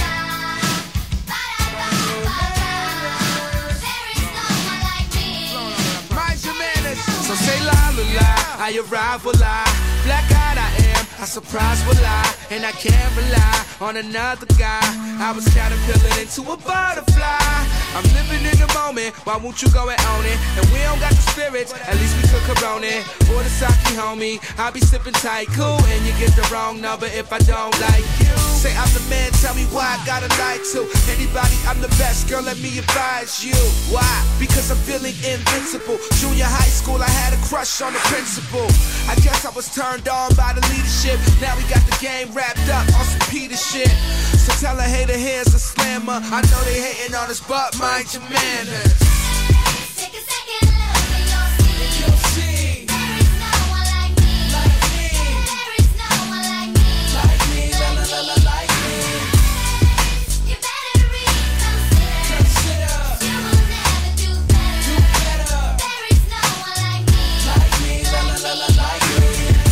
S2: There is no one like me.
S3: Mind your manners. So say la la la, I arrive will lie. Black eyed I am, I surprise will lie. And I can't rely on another guy. I was caterpillar into a butterfly. I'm living in the moment, why won't you go and own it? And we don't got the spirits, at least we could corona it. Or the sake, homie, I be sipping tight, cool. And you get the wrong number if I don't like you. Say I'm the man, tell me why I gotta lie to anybody, I'm the best, girl, let me advise you. Why? Because I'm feeling invincible. Junior high school, I had a crush on the principal. I guess I was turned on by the leadership. Now we got the game wrapped up on some Peter shit. So tell a hater here's a slammer. I know they hating on us, but mind your manners.
S2: Take a second look and you'll see.
S3: And you'll see.
S2: There is no one like me.
S3: Like me.
S2: There is no one like me.
S3: Like me, la la la la like me.
S2: You better reconsider.
S3: Consider.
S2: You will never do better.
S3: Do better.
S2: There is no one like me.
S3: Like me, la la la la like me.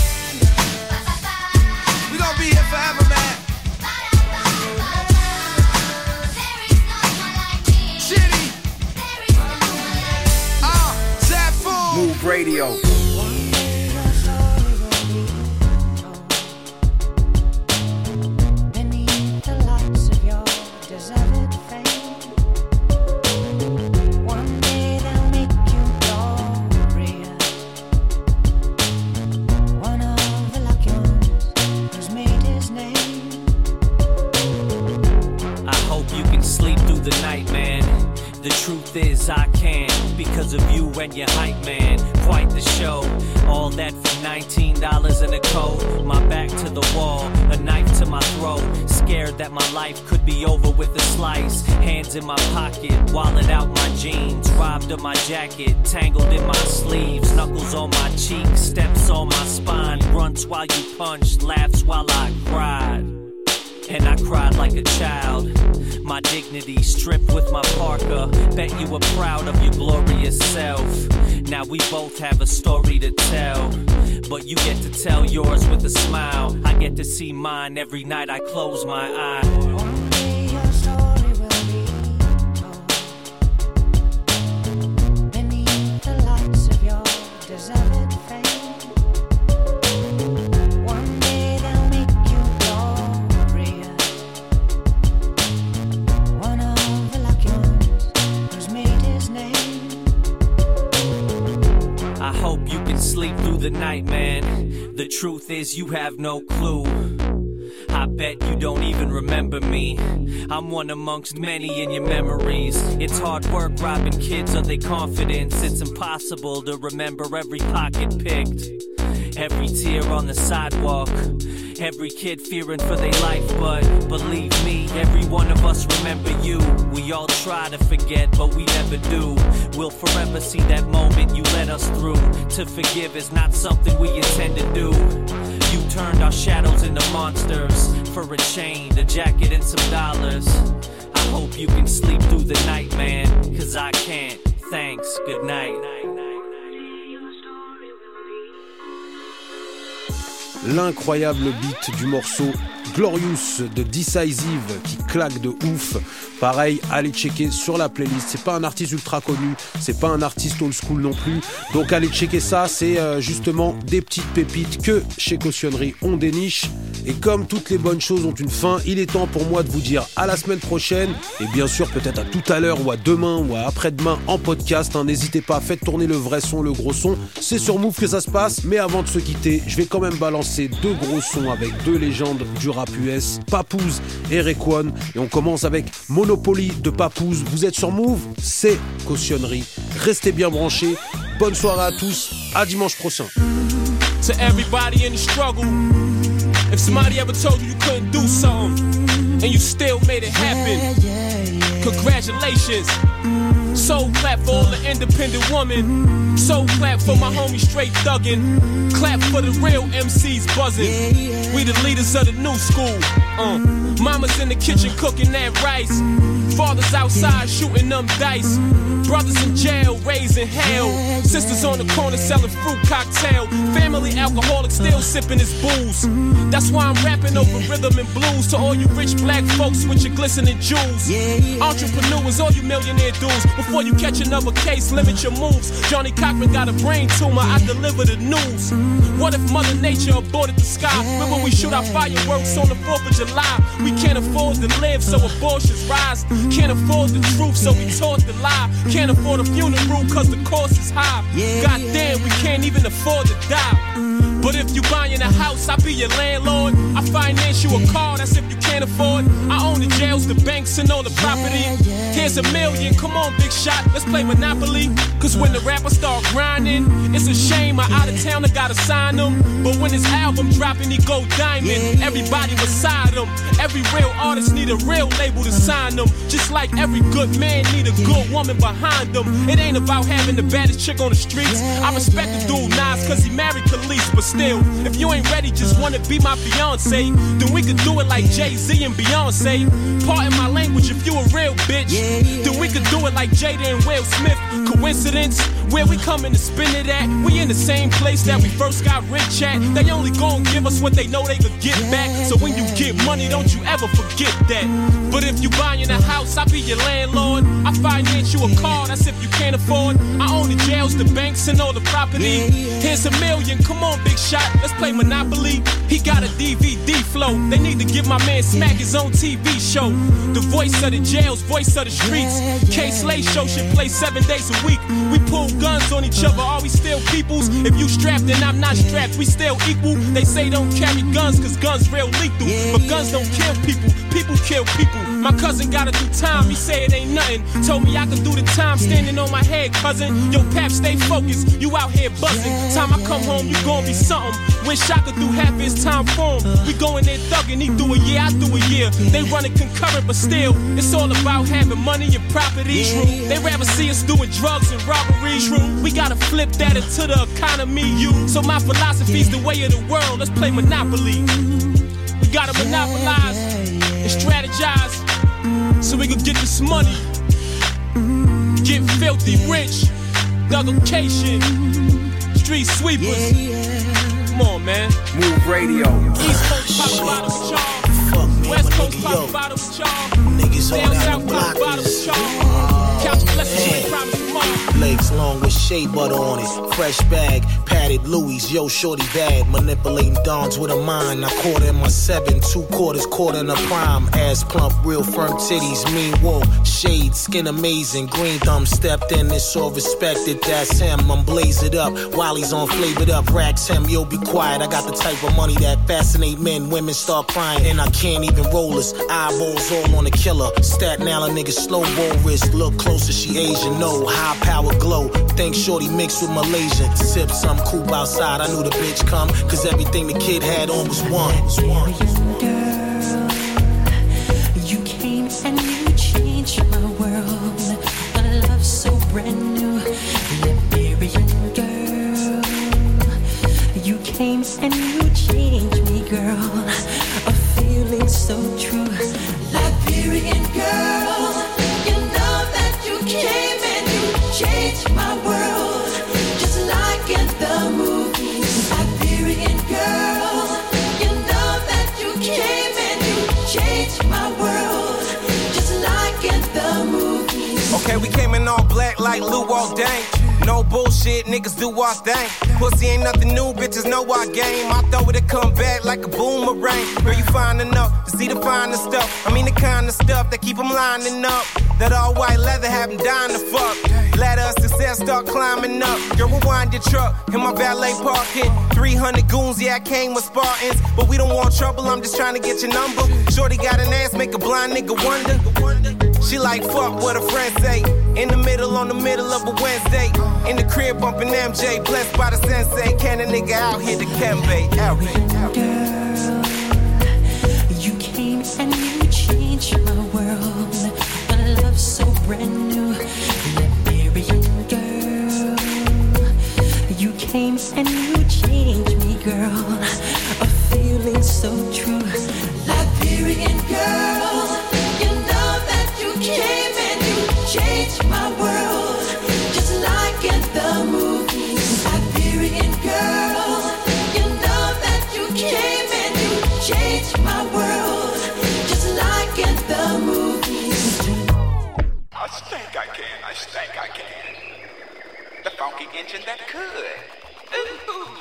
S3: We gon' be here forever, man. Chitty. Uh, Zap Food.
S11: Move Radio.
S14: Beneath the lights of your deserted fame, one day they'll make you glorious. One of the lucky ones who's made his name.
S16: I hope you can sleep through the night, man. The truth is I can, because of you and your hype man. Quite the show, all that for nineteen dollars in a coat, my back to the wall, a knife to my throat. Scared that my life could be over with a slice. Hands in my pocket, wallet out my jeans. Robbed of my jacket, tangled in my sleeves. Knuckles on my cheeks, steps on my spine. Grunts while you punch, laughs while I cried. And I cried like a child. My dignity stripped with my parka. Bet you were proud of your glorious self. Now we both have a story to tell, but you get to tell yours with a smile. I get to see mine every night I close my eye.
S14: One day your story will be told beneath the lights of your deserted fame. One day they'll make you glorious. One of the lucky ones who's made his name.
S16: I hope you can sleep through the night, man. The truth is you have no clue. I bet you don't even remember me. I'm one amongst many in your memories. It's hard work robbing kids of their confidence. It's impossible to remember every pocket picked, every tear on the sidewalk, every kid fearing for their life. But believe me, every one of us remember you. We all try to forget, but we never do. We'll forever see that moment you led us through. To forgive is not something we intend to do. You turned our shadows into monsters. For a chain, a jacket, and some dollars. I hope you can sleep through the night, man, cause I can't. Thanks, good night.
S1: L'incroyable beat du morceau Glorious de Decisive qui claque de ouf. Pareil, allez checker sur la playlist. C'est pas un artiste ultra connu, c'est pas un artiste old school non plus. Donc allez checker ça, c'est euh, justement des petites pépites que chez Cautionnerie on déniche. Et comme toutes les bonnes choses ont une fin, il est temps pour moi de vous dire à la semaine prochaine. Et bien sûr peut-être à tout à l'heure ou à demain ou à après-demain en podcast, hein. N'hésitez pas, faites tourner le vrai son, le gros son. C'est sur Move que ça se passe. Mais avant de se quitter, je vais quand même balancer deux gros sons avec deux légendes du rap U S, Papoose et Raekwon. Et on commence avec Monopoly de Papoose. Vous êtes sur Move, c'est Cautionnerie. Restez bien branchés. Bonne soirée à tous. À dimanche prochain.
S17: To everybody in the struggle, if somebody ever told you you couldn't do something and you still made it happen, congratulations. Soul clap for all the independent women. Soul clap for my homie straight thuggin'. Clap for the real M Cs buzzin'. We the leaders of the new school. Uh. Mama's in the kitchen cooking that rice. Fathers outside shooting them dice. Brothers in jail raising hell. Sisters on the corner selling fruit cocktail. Family alcoholic still sipping his booze. That's why I'm rapping over rhythm and blues. To all you rich black folks with your glistening jewels. Entrepreneurs, all you millionaire dudes. Before you catch another case, limit your moves. Johnny Cochran got a brain tumor, I deliver the news. What if Mother Nature aborted the sky? Remember we shoot our fireworks on the fourth of July. We can't afford to live, so abortions rise. Can't afford the truth, so we taught the lie. Can't afford a funeral, cause the cost is high. Goddamn, we can't even afford to die. But if you buying a house, I be your landlord. I finance you a car, that's if you can't afford. I own the jails, the banks, and all the property. Here's a million, come on, big shot, let's play Monopoly. Cause when the rappers start grinding, it's a shame my out of towner gotta sign them. But when his album dropping, he go diamond. Everybody beside him. Every real artist need a real label to sign them. Just like every good man need a good woman behind them. It ain't about having the baddest chick on the streets. I respect the dude Nas cause he married Khalees. But still, if you ain't ready, just wanna be my fiance, then we could do it like Jay-Z and Beyonce. Pardon my language, if you a real bitch, then we could do it like Jada and Will Smith. Coincidence? Where we coming to spin it at? We in the same place that we first got rich at. They only gon' give us what they know they could get back. So when you get money, don't you ever forget that. But if you buying a house, I be your landlord. I finance you a car, that's if you can't afford. I own the jails, the banks, and all the property. Here's a million, come on, big shot, let's play Monopoly. He got a D V D flow. They need to give my man Smack his own T V show. The voice of the jails, voice of the streets. K-Slay show should play seven days a week. We pull guns on each other, are we still peoples? If you strapped and I'm not strapped, we still equal. They say don't carry guns cause guns real lethal, but guns don't kill people. People kill people. My cousin gotta do time, he say it ain't nothing. Told me I could do the time standing on my head, cousin. Yo, Pap, stay focused, you out here buzzing. Time I come home, you gon' be something. Wish I could do half his time for him. We go in there thugging, he do a year, I do a year. They running concurrent, but still, it's all about having money and property. True. They rather see us doing drugs and robberies. True. We gotta flip that into the economy, you. So my philosophy's the way of the world. Let's play Monopoly. We gotta monopolize and strategize so we can get this money. Get filthy rich. Thuggification. Street sweepers. Come on, man.
S18: Move Radio.
S17: East Coast pop bottle with y'all. West Coast pop bottle with y'all.
S19: Niggas
S17: down south pop bottle with y'all. Couch blessings, promise tomorrow.
S19: Legs long with shea butter on it. Fresh bag, padded Louis, yo, shorty bad. Manipulating dawns with a mind. I caught in my seven, two quarters, caught in a prime. Ass plump, real firm titties, mean wolf. Shade, skin amazing, green thumb stepped in, it's all respected. That's him, I'm blaze it up. While he's on flavored up, racks him, yo, be quiet. I got the type of money that fascinate men, women start crying. And I can't even roll us, eyeballs all on the killer. Staten Island nigga, slow roll wrist, look closer, she Asian, no, high power glow. Think shorty mixed with Malaysian. Sip some coupe outside, I knew the bitch come, cause everything the kid had on was one. Was one.
S14: Girl, you came and you changed my world. A love so brand new, Liberian girl. You came and you changed me, girl. A feeling so true, Liberian girl. You know that you came and you changed my world, just like in the movies. Liberian girl, you know that you came and you changed my world, just like in the movies.
S11: Okay, we came in all black like Lou Dang. No bullshit, niggas do our thing. Pussy ain't nothing new, bitches know our game. I throw it and come back like a boomerang. Girl, you fine enough to see the finer stuff. I mean the kind of stuff that keep them lining up. That all white leather have them dying to fuck. Ladder of success start climbing up. Girl, rewind your truck in my valet parking. three hundred goons, yeah, I came with Spartans. But we don't want trouble, I'm just trying to get your number. Shorty got an ass, make a blind nigga wonder. She like fuck what her friends say. In the middle, on the middle of a Wednesday. In the crib bumping M J, blessed by the sensei. Can a nigga out here to Kembe, out here.
S14: Girl, you came and you changed my world. A love so brand new, Liberian girl. You came and you changed me, girl. A feeling so true, Liberian girl. You know that you came and you changed my world, just like in the movies. Liberian girl, you know that you came and you changed my world, just like in the movies.
S20: I think I can, I think I can. The funky engine that could. Ooh.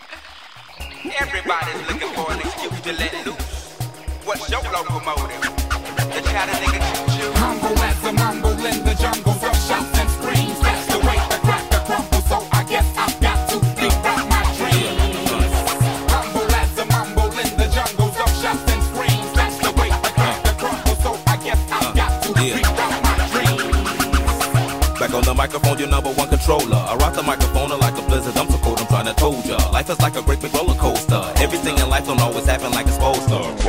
S20: Everybody's looking for an excuse to let loose. What's your locomotive? The chatter nigga choo-choo.
S21: Humble as a mumble in the jungles of shouts and screams. That's the way the cracker crumbles, so I guess I've got to think out my dreams. Humble as a mumble in the jungles of shouts and screams. That's the way the cracker crumbles, so I guess I've got to think out my dreams.
S3: Back on the microphone, your number one controller. I rock the microphone like a blizzard. I'm so cold, I'm trying to told ya. Life is like a great big roller coaster. Everything in life don't always happen like it's supposed to.